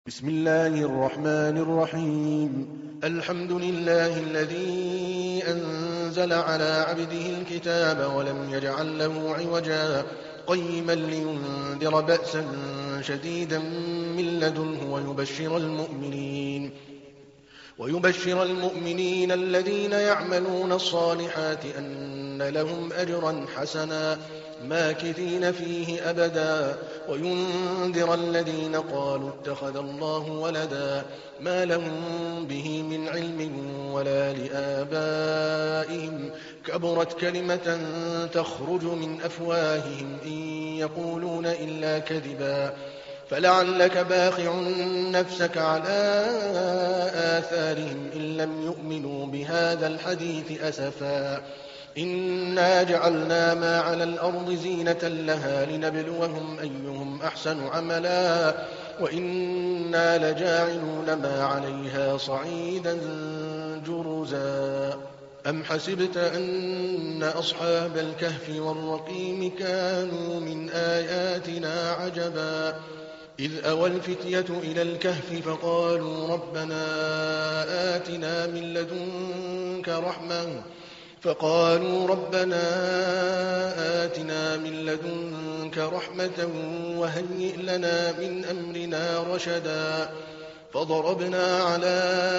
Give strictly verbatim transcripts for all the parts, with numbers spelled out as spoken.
بسم الله الرحمن الرحيم الحمد لله الذي أنزل على عبده الكتاب ولم يجعل له عوجا قيما لينذر بأسا شديدا من لدنه ويبشر المؤمنين ويبشر المؤمنين الذين يعملون الصالحات أن لهم أجرا حسنا ماكثين فيه أبدا وينذر الذين قالوا اتخذ الله ولدا ما لهم به من علم ولا لآبائهم كبرت كلمة تخرج من أفواههم إن يقولون إلا كذبا فلعلك باخع نفسك على آثارهم إن لم يؤمنوا بهذا الحديث أسفا إنا جعلنا ما على الأرض زينة لها لنبلوهم أيهم أحسن عملا وإنا لجاعلون ما عليها صعيدا جرزا أم حسبت أن أصحاب الكهف والرقيم كانوا من آياتنا عجبا إذ أوى الفتية إلى الكهف فقالوا ربنا آتنا من لدنك رحمة فقالوا ربنا آتنا من لدنك رحمة وهيئ لنا من أمرنا رشدا فضربنا على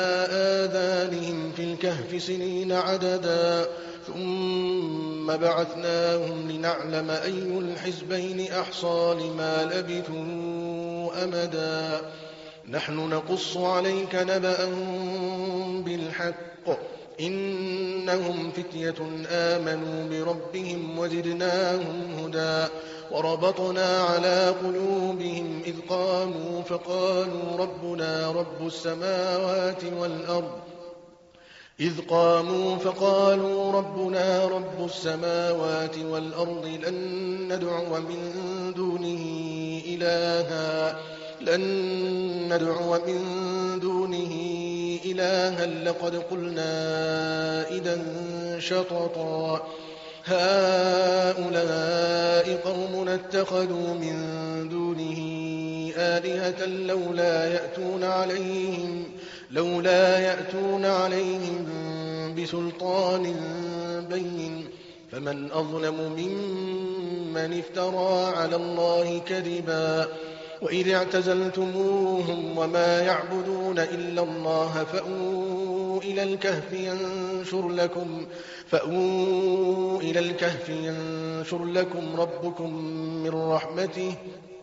آذانهم في الكهف سنين عددا ثم بعثناهم لنعلم أي الحزبين أحصى لما لبثوا أمدا نحن نقص عليك نبأهم بالحق إنهم فتية آمنوا بربهم وزدناهم هدى وربطنا على قلوبهم إذ قاموا فقالوا ربنا رب السماوات والأرض إذ قاموا فقالوا ربنا رب السماوات والأرض لن ندعو من دونه إلها لن ندعو من دونه إلها لقد قلنا إذا شططا هؤلاء قوم اتخذوا من دونه آلهة لولا يأتون عليهم لولا يأتون عليهم بسلطان بين فمن أظلم ممن افترى على الله كذبا وإذ اعتزلتموهم وما يعبدون إلا الله فأووا إلى الكهف ينشر لكم فأووا إلى الكهف ينشر لكم ربكم من رحمته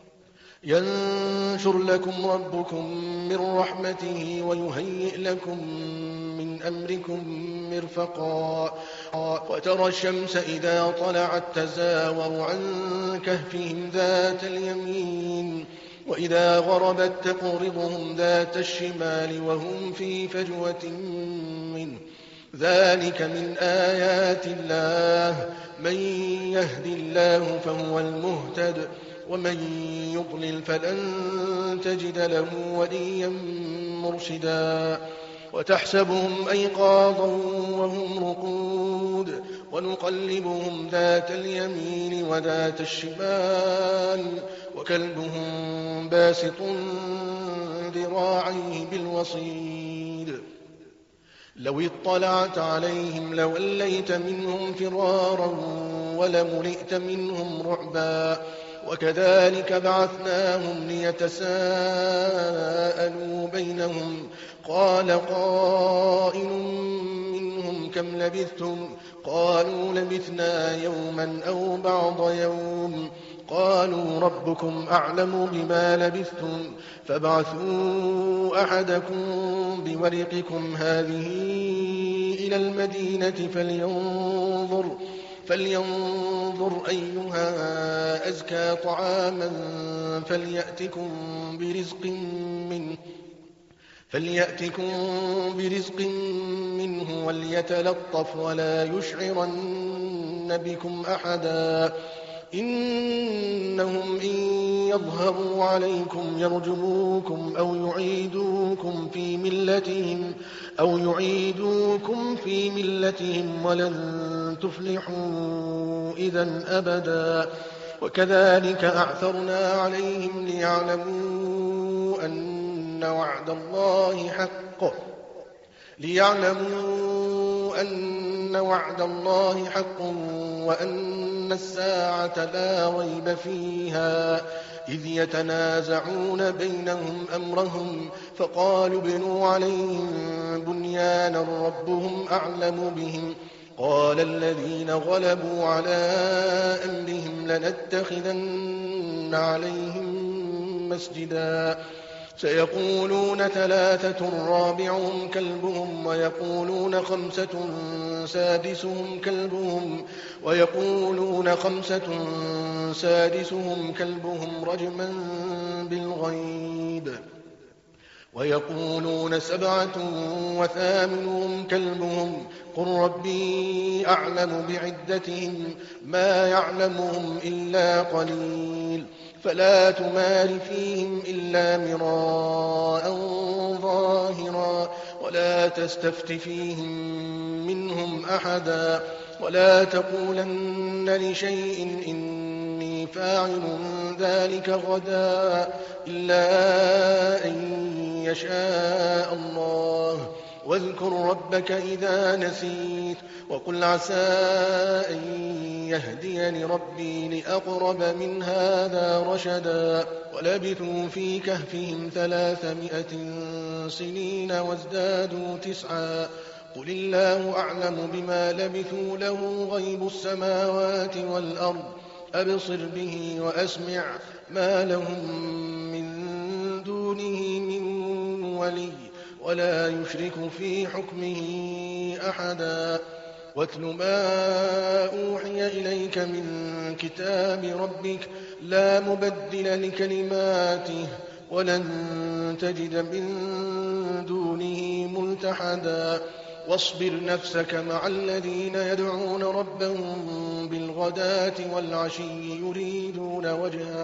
ينشر لكم ربكم من رحمته ويهيئ لكم من أمركم مرفقا وترى الشمس إذا طلعت تزاور عن كهفهم ذات اليمين وإذا غربت تقرضهم ذات الشمال وهم في فجوة منه ذلك من آيات الله من يهد الله فهو المهتد ومن يضلل فلن تجد له وليا مرشدا وتحسبهم أيقاظا وهم رقود ونقلبهم ذات اليمين وذات الشمال وكلبهم باسط ذراعيه بالوصيد لو اطلعت عليهم لوليت منهم فرارا ولملئت منهم رعبا وكذلك بعثناهم ليتساءلوا بينهم قال قائل منهم كم لبثتم قالوا لبثنا يوما أو بعض يوم قالوا ربكم أعلم بما لبثتم فابعثوا أحدكم بورقكم هذه إلى المدينة فلينظر فلينظر أيها أزكى طعاما فليأتكم برزق منه فليأتكم برزق منه وليتلطف ولا يشعرن بكم أحدا إنهم إن يظهروا عليكم يرجموكم أو يعيدوكم في ملتهم أو يعيدوكم في ملتهم ولن تفلحوا إذا أبدا وكذلك أعثرنا عليهم ليعلموا أن أن وعد الله حق ليعلموا أن وعد الله حق وأن الساعة لا ريب فيها إذ يتنازعون بينهم أمرهم فقالوا ابنوا عليهم بنيانا ربهم أعلم بهم قال الذين غلبوا على أمرهم لنتخذن عليهم مسجدا سيقولون ثلاثة رابعهم كلبهم ويقولون خمسة سادسهم كلبهم ويقولون خمسة سادسهم كلبهم رجما بالغيب ويقولون سبعة وثامنهم كلبهم قل ربي أعلم بعدتهم ما يعلمهم إلا قليل فلا تمار فيهم إلا مراء ظاهرا ولا تستفت فيهم منهم أحدا ولا تقولن لشيء إني فاعل ذلك غدا إلا أن يشاء الله واذكر ربك إذا نسيت وقل عسى أن يهديني ربي لأقرب من هذا رشدا ولبثوا في كهفهم ثلاثمائة سنين وازدادوا تسعا قل الله أعلم بما لبثوا له غيب السماوات والأرض أبصر به وأسمع ما لهم من دونه من ولي ولا يشرك في حكمه أحدا واتل ما أوحي إليك من كتاب ربك لا مبدل لكلماته ولن تجد من دونه ملتحدا واصبر نفسك مع الذين يدعون ربهم بالغداة والعشي يريدون وجهه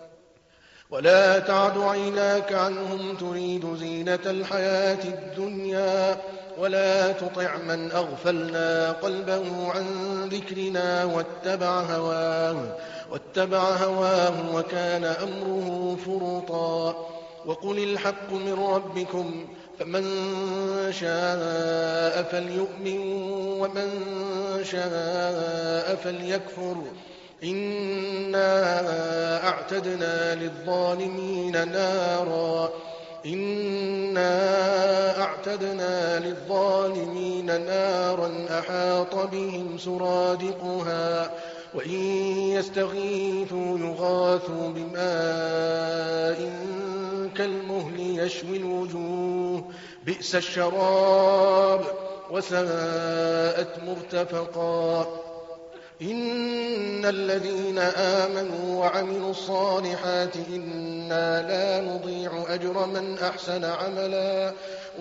ولا تعد عيناك عنهم تريد زينة الحياة الدنيا ولا تطع من أغفلنا قلبه عن ذكرنا واتبع هواه واتبع هواه وكان أمره فرطا وقل الحق من ربكم فمن شاء فليؤمن ومن شاء فليكفر إنا أعتدنا للظالمين نارا إنا أعتدنا للظالمين نارا أحاط بهم سرادقها وإن يستغيثوا يغاثوا بماء كالمهل يشوي الوجوه بئس الشراب وساءت مرتفقا إن الذين آمنوا وعملوا الصالحات إنا لا نضيع أجر من أحسن عملا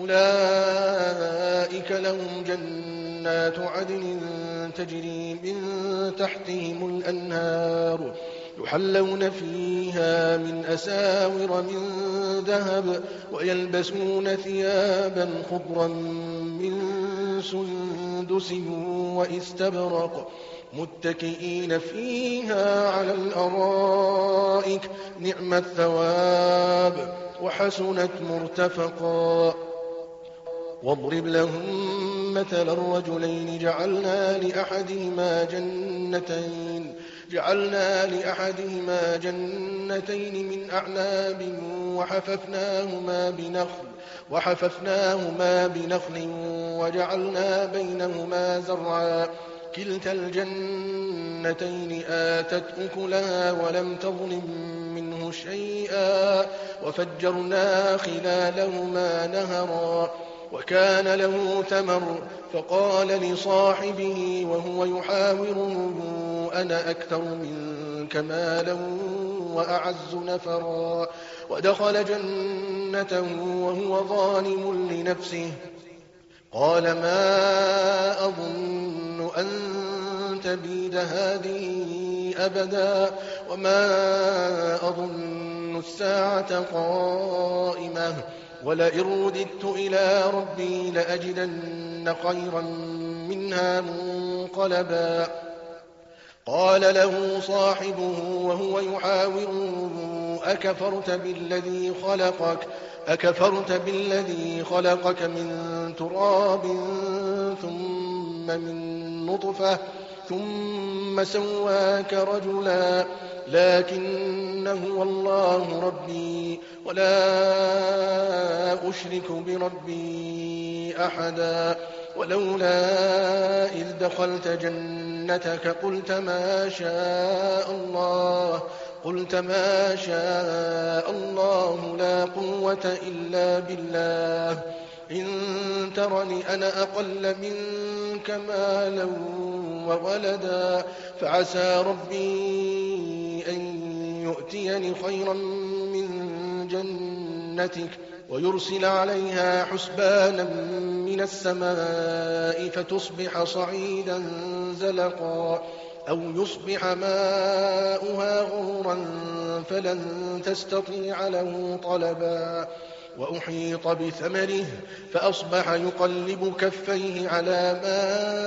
أولئك لهم جنات عدن تجري من تحتهم الأنهار يحلون فيها من أساور من ذهب ويلبسون ثيابا خضرا من سندس واستبرق متكئين فيها على الأرائك نعم الثواب وحسنت مرتفقا واضرب لهم مثل الرجلين جعلنا لأحدهما جنتين جعلنا لأحدهما جنتين من أعناب وحففناهما بنخل وحففناهما بنخل وجعلنا بينهما زرعا كلتا الجنتين آتت أكلها ولم تظلم منه شيئا وفجرنا خلالهما نهرا وكان له ثمر فقال لصاحبه وهو يحاوره أنا أكثر منك مالا وأعز نفرا ودخل جنته وهو ظالم لنفسه قال ما أظن أن تبيد هذه أبدا وما أظن الساعة قائمة ولئن رددت إلى ربي لأجدن خيرا منها منقلبا قال له صاحبه وهو يحاوره أكفرت بالذي خلقك أكفرت بالذي خلقك من تراب ثم من نطفة ثم سواك رجلا لكن هو الله ربي ولا أشرك بربي أحدا ولولا إذ دخلت جنتك قلت ما شاء الله قلت ما شاء الله لا قوة إلا بالله إن ترني أنا أقل منك مالا وولدا فعسى ربي أن يؤتيني خيرا من جنتك ويرسل عليها حسبانا من السماء فتصبح صعيدا زلقا أو يصبح ماؤها غورا فلن تستطيع له طلبا وأحيط بثمره فأصبح يقلب كفيه على ما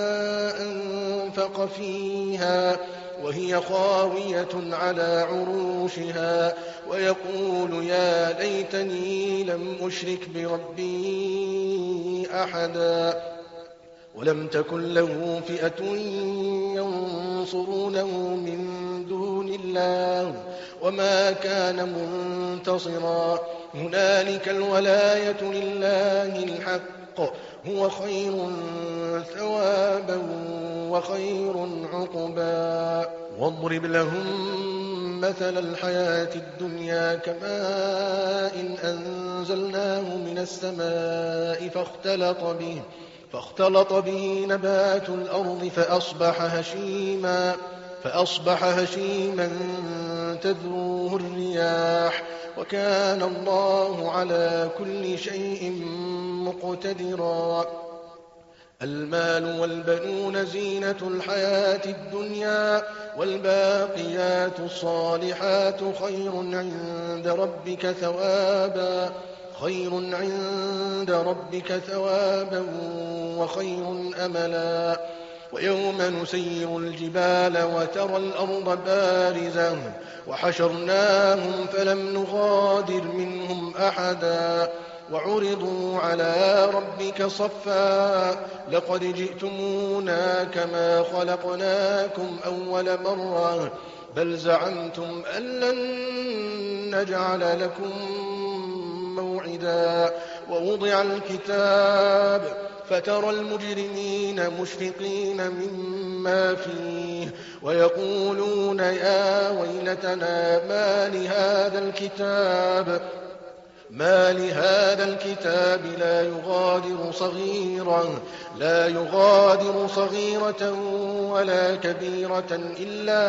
أنفق فيها وهي خاوية على عروشها ويقول يا ليتني لم أشرك بربي أحدا ولم تكن له فئة ينصرونه من دون الله وما كان منتصرا هنالك الولاية لله الحق هو خير ثوابا وخير عقبا واضرب لهم مثل الحياة الدنيا كماء إن أنزلناه من السماء فاختلط به فاختلط به نبات الأرض فأصبح هشيما فأصبح هشيما تذروه الرياح وكان الله على كل شيء مقتدرا المال والبنون زينة الحياة الدنيا والباقيات الصالحات خير عند ربك ثوابا خير عند ربك ثوابا وخير أملا ويوم نسير الجبال وترى الأرض بارزة وحشرناهم فلم نغادر منهم أحدا وعرضوا على ربك صفا لقد جئتمونا كما خلقناكم أول مرة بل زعمتم أن لن نجعل لكم موعدا ووضع الكتاب فترى المجرمين مشفقين مما فيه ويقولون يا ويلتنا ما لهذا الكتاب ما لهذا الكتاب لا يغادر صغيرة لا يغادر صغيرة ولا كبيرة إلا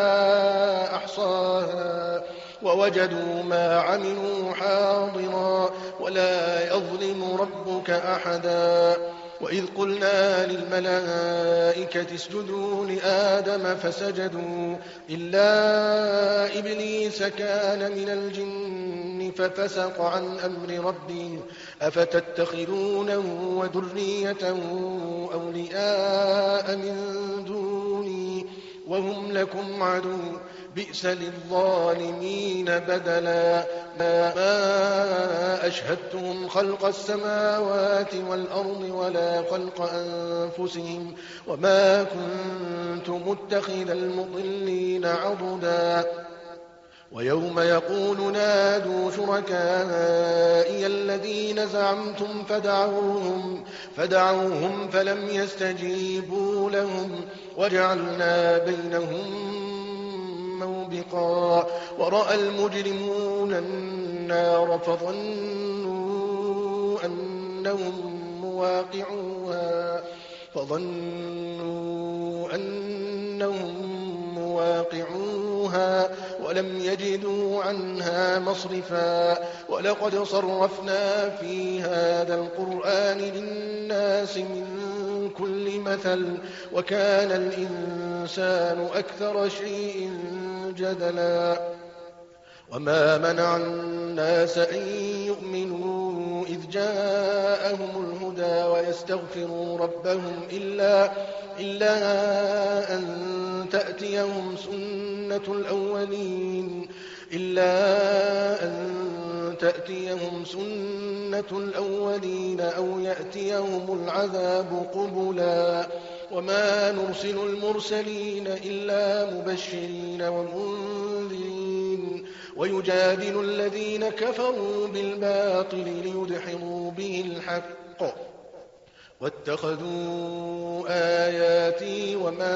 أحصاها ووجدوا ما عملوا حاضرا ولا يظلم ربك أحدا وإذ قلنا للملائكة اسجدوا لآدم فسجدوا إلا إبليس كان من الجن ففسق عن أمر ربه أفتتخذونه وذريته أولياء من دوني وهم لكم عدو بئس للظالمين بدلا ما, ما أشهدتهم خلق السماوات والأرض ولا خلق أنفسهم وما كنت متخذ المضلين عضدا ويوم يقول نادوا شركائي الذين زعمتم فدعوهم, فدعوهم فلم يستجيبوا لهم وجعلنا بينهم موبقا ورأى المجرمون النار فظنوا أنهم مواقعوها فظنوا أنهم مواقعوها ولم يجدوا عنها مصرفا ولقد صرفنا في هذا القرآن للناس من كل مثل وكان الإنسان أكثر شيء جدلا وما منع الناس أن يؤمنوا إذ جاءهم الهدى ويستغفروا ربهم إلا, إلا أن تأتيهم سنة الأولين إلا أن تأتيهم سنة الأولين أو يأتيهم العذاب قبلا وما نرسل المرسلين إلا مبشرين ومنذرين ويجادل الذين كفروا بالباطل ليدحضوا به الحق واتخذوا آياتي وما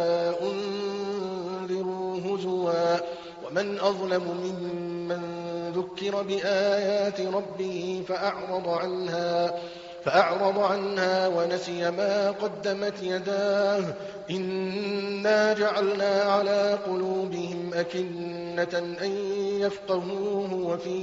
أنذروا هزوا ومن أظلم ممن ذكر بآيات ربه فأعرض عنها فأعرض عنها ونسي ما قدمت يداه إنا جعلنا على قلوبهم أكنة أن يفقهوه وفي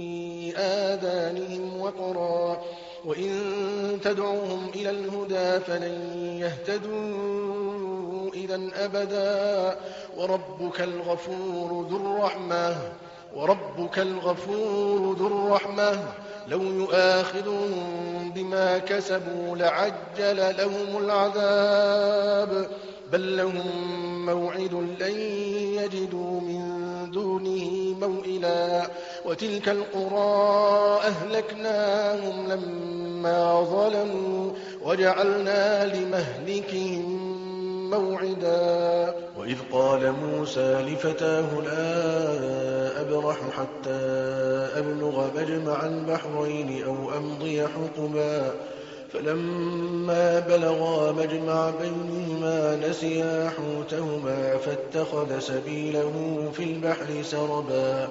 آذانهم وقرا وإن تدعوهم إلى الهدى فلن يهتدوا إذا أبدا وربك الغفور ذو الرحمة وربك الغفور ذو الرحمة لو يؤاخذهم بما كسبوا لعجل لهم العذاب بل لهم موعد لن يجدوا من دونه موئلا وتلك القرى أهلكناهم لما ظلموا وجعلنا لمهلكهم موعدا وإذ قال موسى لفتاه لا أبرح حتى أبلغ مجمع البحرين أو أمضي حقبا فلما بلغا مجمع بينهما نسيا حوتهما فاتخذ سبيله في البحر سربا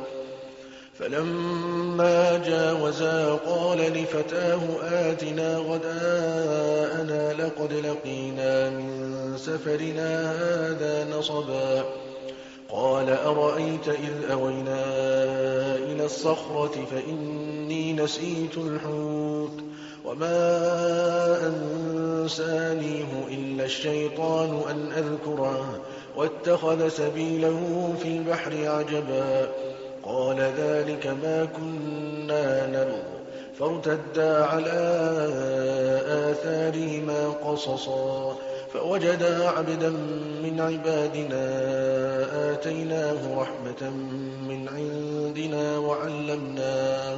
فلما جاوزا قال لفتاه آتنا غداءنا لقد لقينا من سفرنا هذا نصبا قال أرأيت إذ أوينا إلى الصخرة فإني نسيت الحوت وما أنسانيه إلا الشيطان أن أذكره واتخذ سبيله في البحر عجبا قال ذلك ما كنا نبغ فارتدا على آثارهما قصصا فوجدا عبدا من عبادنا آتيناه رحمة من عندنا وعلمناه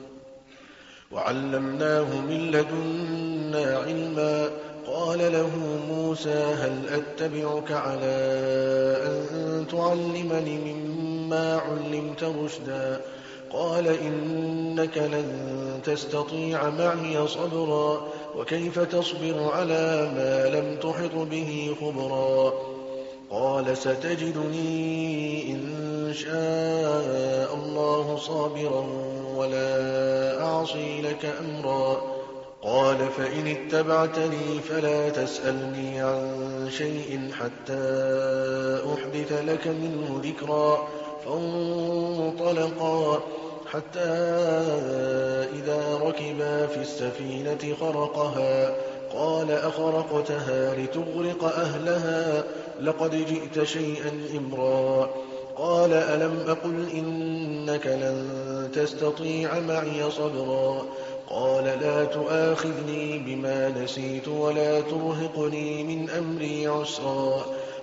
وعلمناه من لدنا علما قال له موسى هل أتبعك على أن تعلمني مما علمت رشدا قال إنك لن تستطيع معي صبرا وكيف تصبر على ما لم تحط به خبرا قال ستجدني إن شاء الله صابرا ولا أعصي لك أمرا قال فإن اتبعتني فلا تسألني عن شيء حتى أحدث لك منه ذكرا فانطلقا حتى إذا ركبا في السفينة خرقها قال أخرقتها لتغرق أهلها لقد جئت شيئا إمرا قال ألم أقل إنك لن تستطيع معي صبرا قال لا تؤاخذني بما نسيت ولا ترهقني من أمري عسرا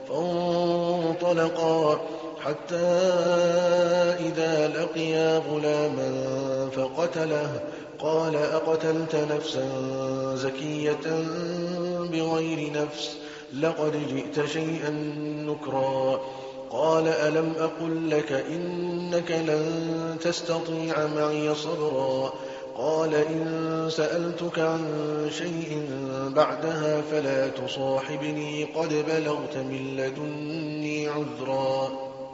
فانطلقا حتى إذا لقيا غلاما فقتله قال أقتلت نفسا زكية بغير نفس لقد جئت شيئا نكرا قال ألم أقل لك إنك لن تستطيع معي صبرا قال إن سألتك عن شيء بعدها فلا تصاحبني قد بلغت من لدني عذرا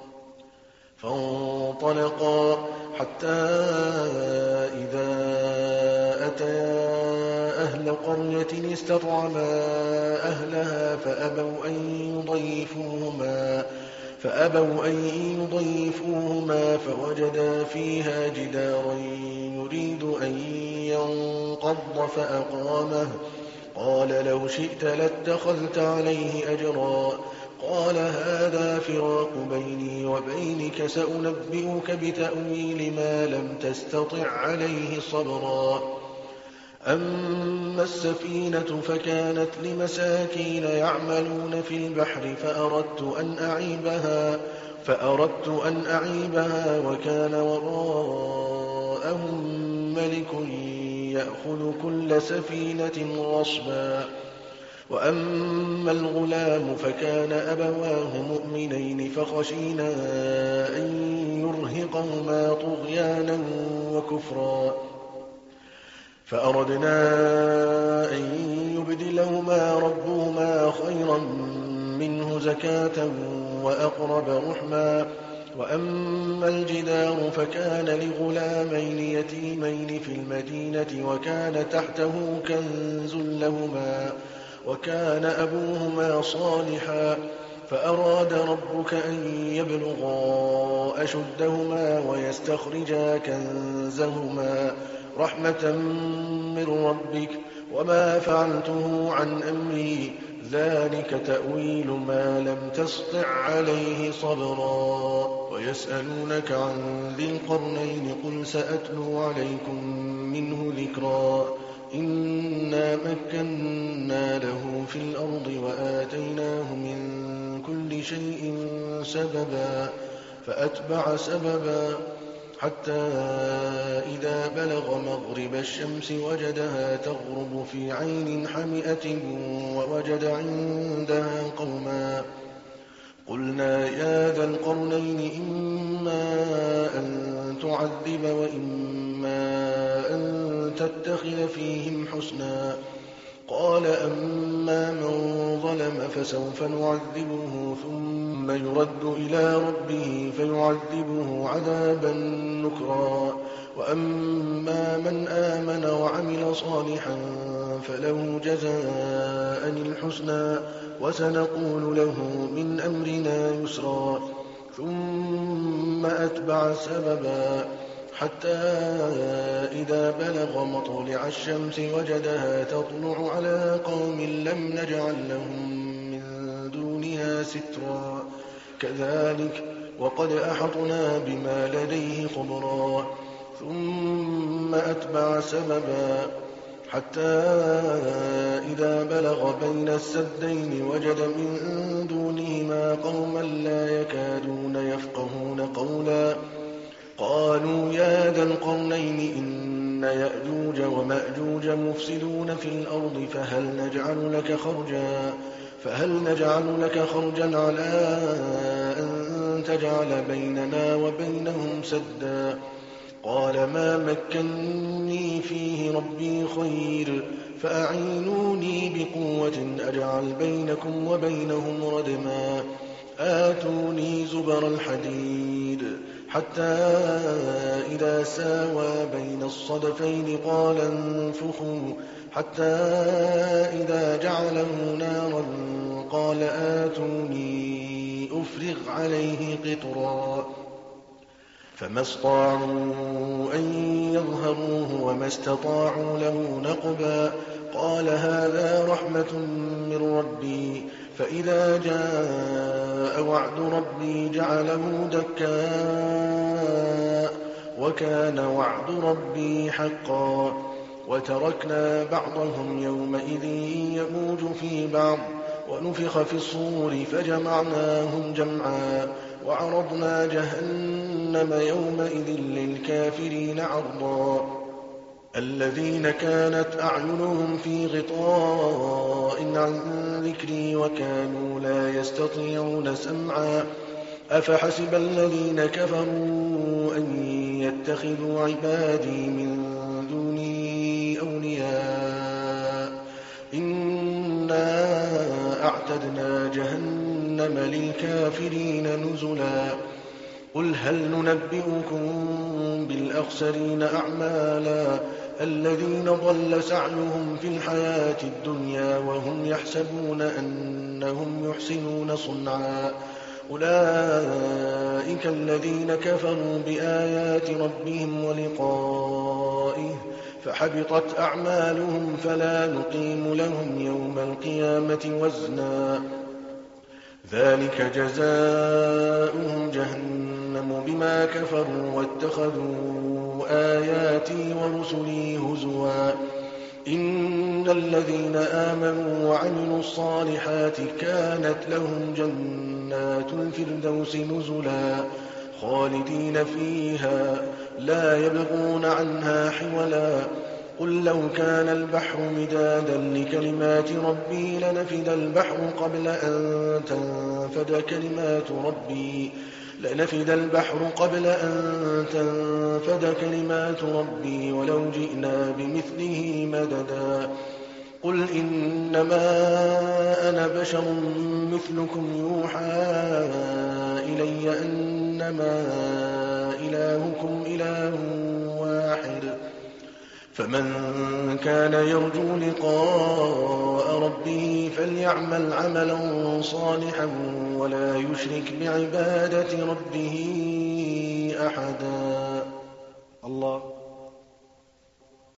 فانطلقا حتى إذا أتيا أهل قرية استطعما أهلها فأبوا أن يضيفوهما فأبوا أن يضيفوهما فوجدا فيها جدارا يريد أن ينقض فأقامه قال لو شئت لاتخذت عليه أجرا قال هذا فراق بيني وبينك سأنبئك بتأويل ما لم تستطع عليه صبرا أما السفينة فكانت لمساكين يعملون في البحر فأردت أن أعيبها فأردت أن أعيبها وكان وراءهم ملك يأخذ كل سفينة غصبا. وأما الغلام فكان أبواه مؤمنين فخشينا أن يرهقهما طغيانا وكفرا فأردنا أن يبدلهما ربهما خيرا منه زكاة وأقرب رحما. وأما الجدار فكان لغلامين يتيمين في المدينة وكان تحته كنز لهما وكان أبوهما صالحا فأراد ربك أن يبلغا أشدهما ويستخرجا كنزهما رحمة من ربك وما فعلته عن أمري ذلك تأويل ما لم تسطع عليه صبرا. ويسألونك عن ذي القرنين قل سأتلو عليكم منه ذكرا. إنا مكنا له في الأرض وآتيناه من كل شيء سببا فأتبع سببا حتى إذا بلغ مغرب الشمس وجدها تغرب في عين حمئة ووجد عندها قوما قلنا يا ذا القرنين إما أن تعذب وإما أن تتخذ فيهم حسنا. قال أما من ظلم فسوف نعذبه ثم يرد إلى ربه فيعذبه عذابا نكرا. وأما من آمن وعمل صالحا فله جزاء الحسنى وسنقول له من أمرنا يسرا. ثم أتبع سببا حتى إذا بلغ مطلع الشمس وجدها تطلع على قوم لم نجعل لهم من دونها سترا. كذلك وقد أحطنا بما لديه خبرا. ثم أتبع سببا حتى إذا بلغ بين السدين وجد من دونهما قوما لا يكادون يفقهون قولا قالوا يا ذا القرنين إن يأجوج ومأجوج مفسدون في الأرض فهل نجعل لك خرجا فهل نجعل لك خرجا على أن تجعل بيننا وبينهم سدا. قال ما مكني فيه ربي خير فأعينوني بقوة أجعل بينكم وبينهم ردما. آتوني زبر الحديد حتى إذا ساوى بين الصدفين قال انفخوا حتى إذا جعله نارا قال آتوني أفرغ عليه قطرا. فما استطاعوا أن يظهروه وما استطاعوا له نقبا. قال هذا رحمة من ربي فإذا جاء وعد ربي جعله دكاء وكان وعد ربي حقا. وتركنا بعضهم يومئذ يموج في بعض ونفخ في الصور فجمعناهم جمعا وعرضنا جهنم يومئذ للكافرين عرضا. الذين كانت أعينهم في غطاء عن ذكري وكانوا لا يستطيعون سمعا. أفحسب الذين كفروا أن يتخذوا عبادي من دوني أولياء إنا أعتدنا جهنم للكافرين نزلا. قل هل ننبئكم بالأخسرين أعمالا الذين ضل سعيهم في الحياة الدنيا وهم يحسبون أنهم يحسنون صنعا. أولئك الذين كفروا بآيات ربهم ولقائه فحبطت أعمالهم فلا نقيم لهم يوم القيامة وزنا. ذلك جزاؤهم جهنم بما كفروا واتخذوا آياتي ورسلي هزوا. إن الذين آمنوا وعملوا الصالحات كانت لهم جنات الفردوس نزلا خالدين فيها لا يبغون عنها حولا قل لو كان البحر مدادا لكلمات ربي لنفد البحر قبل أن تنفد كلمات ربي لنفد البحر قبل أن تنفد كلمات ربي ولو جئنا بمثله مددا قل إنما أنا بشر مثلكم يوحى إلي أنما إلهكم إله واحد فمن كان يرجو لقاء ربه فليعمل عملا صالحا ولا يشرك بعبادة ربه أحدا. الله